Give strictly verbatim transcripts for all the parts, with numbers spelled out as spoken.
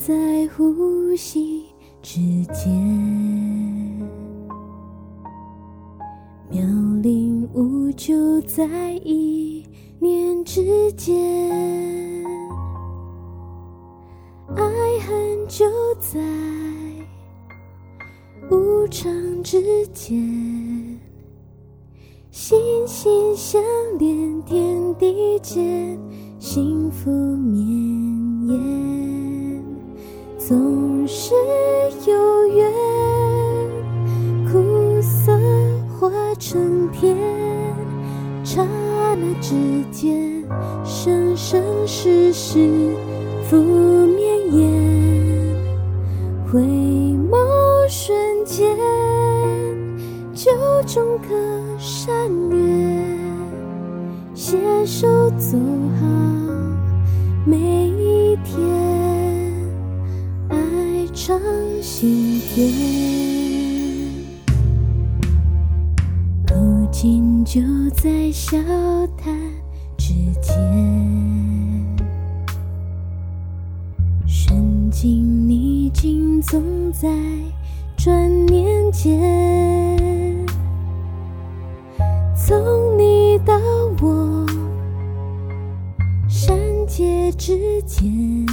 在呼吸之间，妙龄无就在一念之间，爱恨就在无常之间，心心相连，天地间幸福绵延，总是有缘，苦涩化成甜，刹那之间，生生世世福绵延，回眸瞬间，就中颗善缘，携手走好每一天，爱常心田，如今就在笑谈之间，深情逆境总在转念间，从你到我善解之间，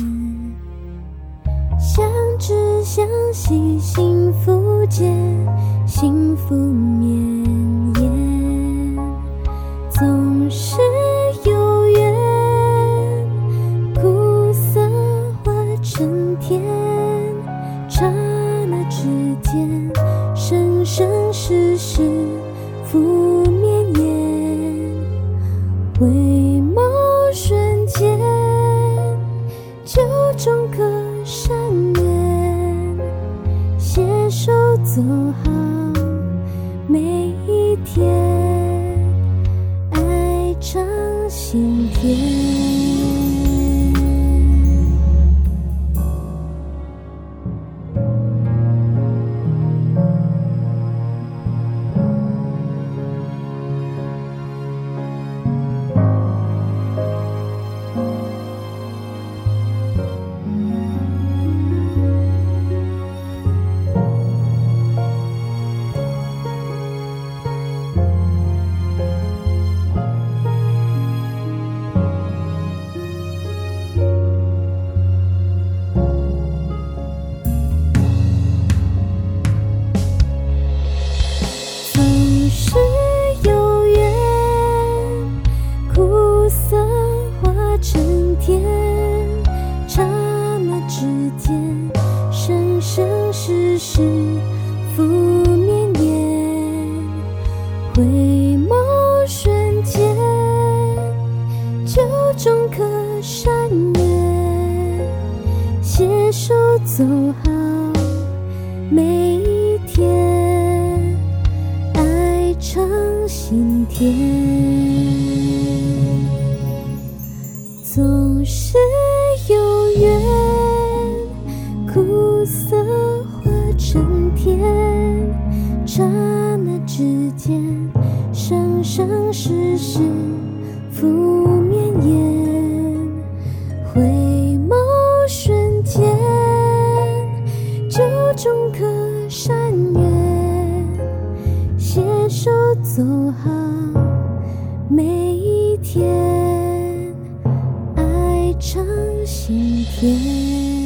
相知相惜幸福间，幸福绵延，总是有缘，苦涩化成甜，刹那之间，生生世世福绵延，回眸瞬间，就中颗善缘，携手走好每一天，爱常心田。成天，刹那之间，生生世世福绵延，回眸瞬间，就中颗善缘，携手走好每一天，爱常心田。总是有缘，苦涩化成甜，刹那之间，生生世世福绵延，回眸瞬间，就中颗善缘，携手走好每一天，常心田。